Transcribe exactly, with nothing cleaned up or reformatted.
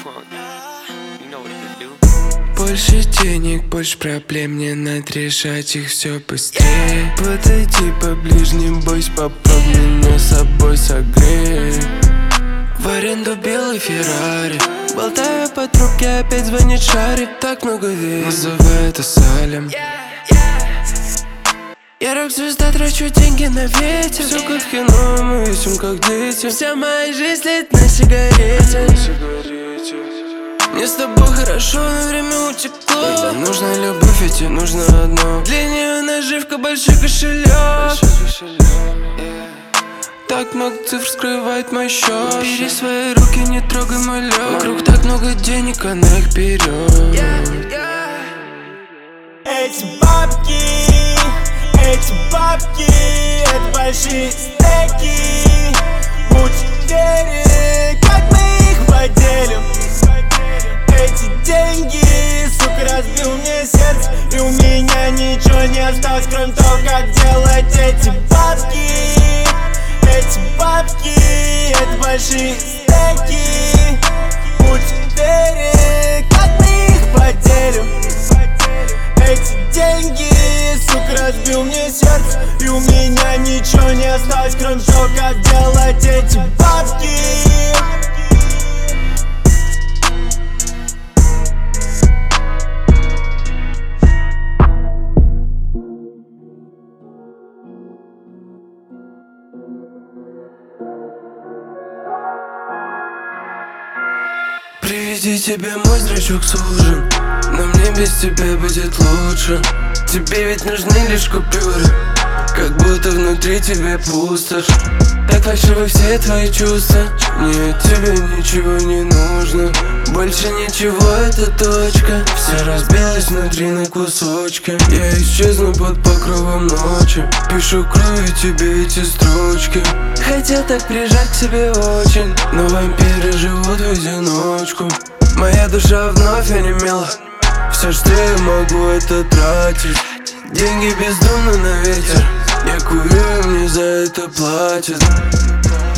Больше денег, больше проблем, не надо решать их все быстрее. Подойди поближе, не бойся, попробуй меня с собой согрей. В аренду белый Феррари, болтая по трубке, опять звонит Шарик. Так много век, называй это салем. Я рок-звезда, трачу деньги на ветер. Все как в кино, мы весим как дети. Вся моя жизнь лет на сигарете. Мне с тобой хорошо, но время утекло. Когда нужна любовь, ведь и нужно одно. Для нее наживка, большой кошелек. Так много цифр скрывает мой счет. Бери свои руки, не трогай мой лед. Вокруг так много денег, она их берет. Эти бабки, эти бабки, это большие стеки. Будь уверен, как мы их поделим. Эти деньги, сука, разбил мне сердце. И у меня ничего не осталось, кроме того, как делать эти бабки. Эти бабки, это большие стеки. Будь уверен, как мы их поделим. Эти деньги, сука, разбил мне сердце. И у меня ничего не осталось, кроме того, как делать эти бабки. Приведи тебе мой зрачок сужен, но мне без тебя будет лучше. Тебе ведь нужны лишь купюры, как будто внутри тебя пустошь. Так фальшивы все твои чувства. Нет, тебе ничего не нужно. Больше ничего, это точка. Все разбилось внутри на кусочки. Я исчезну под покровом ночи. Пишу кровью тебе эти строчки. Хотел так прижать к себе очень, но вампиры живут в одиночку. Моя душа вновь онемела. Все, что я могу, это тратить. Деньги бездумно на ветер. Я курю, и мне за это платят.